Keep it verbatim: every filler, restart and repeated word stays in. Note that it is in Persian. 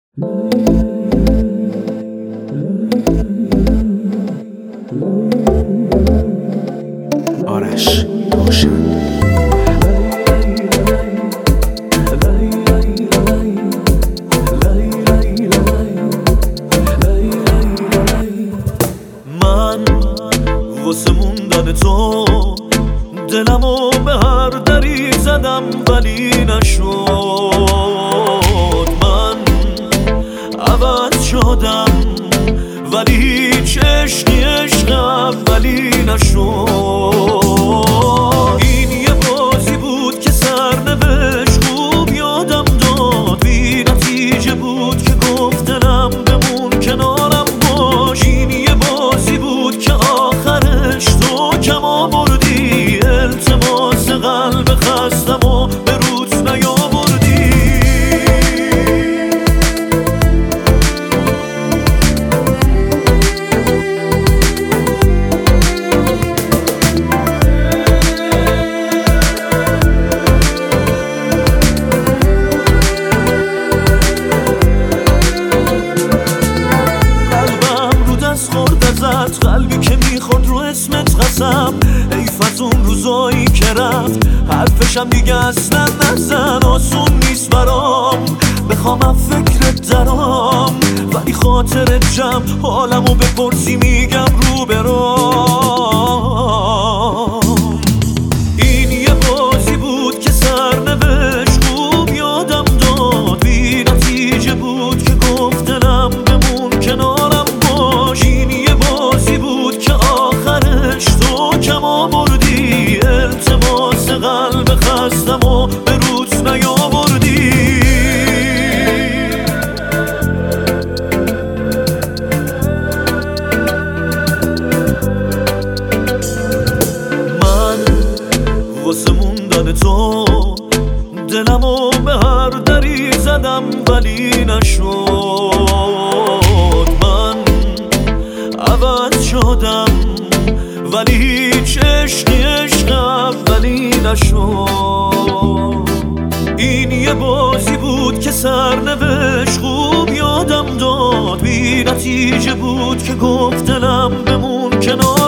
آرش روشن. من واسه موندن تو دلمو به هر دری زدم ولی نشد. من عوض شدم ولی هیچ عشقی عشق اولی نشد. این یه بازی بود که سرنوشت خوب یادم داد، بی نتیجه بود که گفت دلم بمون کنارم باش. این یه بازی بود که آخرش تو کم آوردی، التماس قلب خستم و به روت نیاوردی. قلبی که میخورد رو اسمت قسم، حیف از اون روزایی که رفت، حرفشم دیگه اصلا نزن. آسون نیست برام بخوام از فکرت درام، ولی خاطرت جمع حالمو بپرسی میگم رو برام. این یه بازی بود که سرنوشت خوب یادم داد، بی نتیجه بود که گفت دلم بمون کنارم باش. این یه بازی بود که آخرش تو کم آوردی، التماس قلب خستم و به روت نیاوردی. من واسه موندن تو دلمو به هر دری زدم ولی نشد. من عوض شدم ولی هیچ عشقی عشق اولی نشد. این یه بازی بود که سرنوشت خوب یادم داد، بی نتیجه بود که گفت دلم بمون کنار